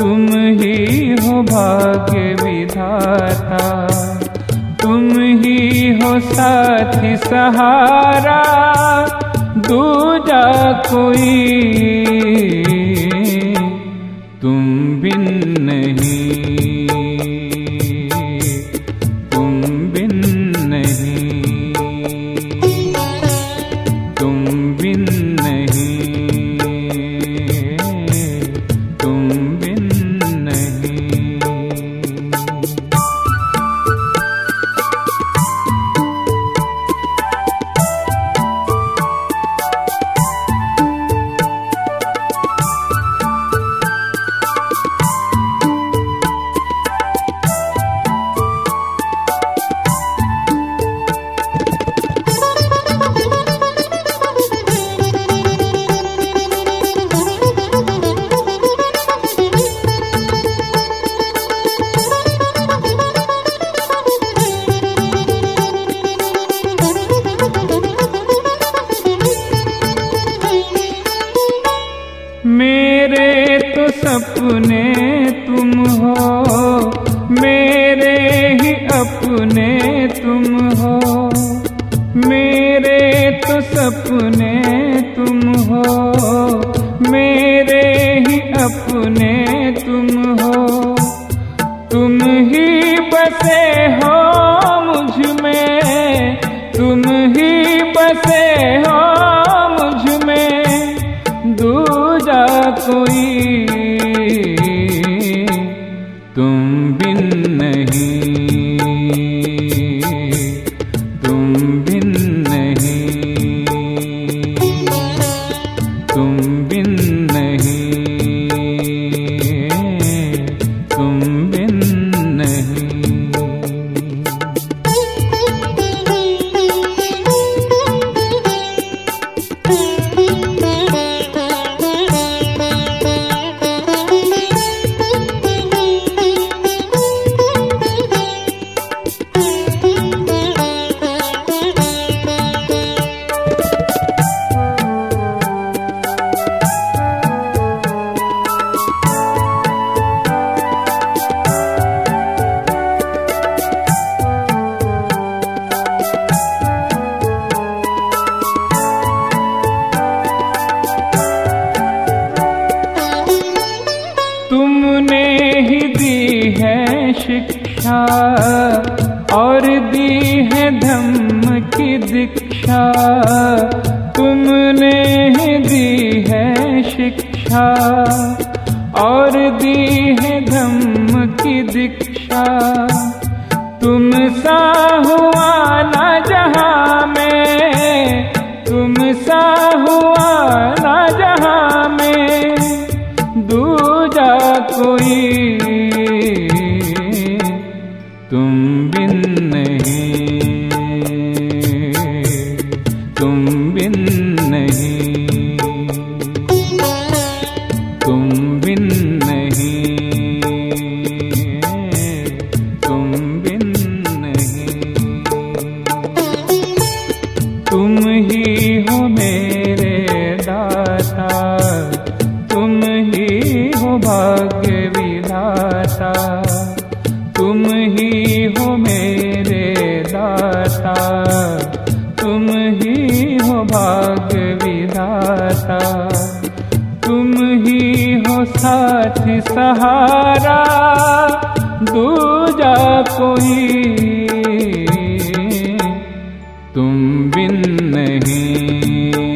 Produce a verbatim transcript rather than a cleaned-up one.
तुम ही हो भाग्य विधाता, तुम ही हो साथी सहारा, दूजा कोई तुम बिन नहीं, तुम बिन नहीं, तुम बिन नहीं, तुम बिन नहीं। मेरे तो सपने तुम हो, मेरे ही अपने तुम हो, मेरे तो सपने तुम हो, मेरे ही अपने तुम हो, तुम ही बसे हो मुझ में, तुम ही बसे हो मुझ में, दूजा कोई तुम बिन नहीं, तुम बिन नहीं, तुम बिन नहीं, तुम बिन नहीं। तुमने ही दी है शिक्षा और दी है धम्म की दीक्षा, तुमने ही दी है शिक्षा और दी है धम्म की दीक्षा, तुम सा हुआ ना जहां में, तुम सा हुआ ना जहां में, दूजा कोई तुम बिन नहीं, तुम बिन नहीं, तुम बिन नहीं, तुम बिन नहीं। तुम ही हो मेरे दाता, तुम ही हो भाग्य विधाता, तुम ही हो मेरे दाता, तुम ही हो भाग्य विधाता, तुम ही हो साथी सहारा, दूजा कोई तुम बिन नहीं।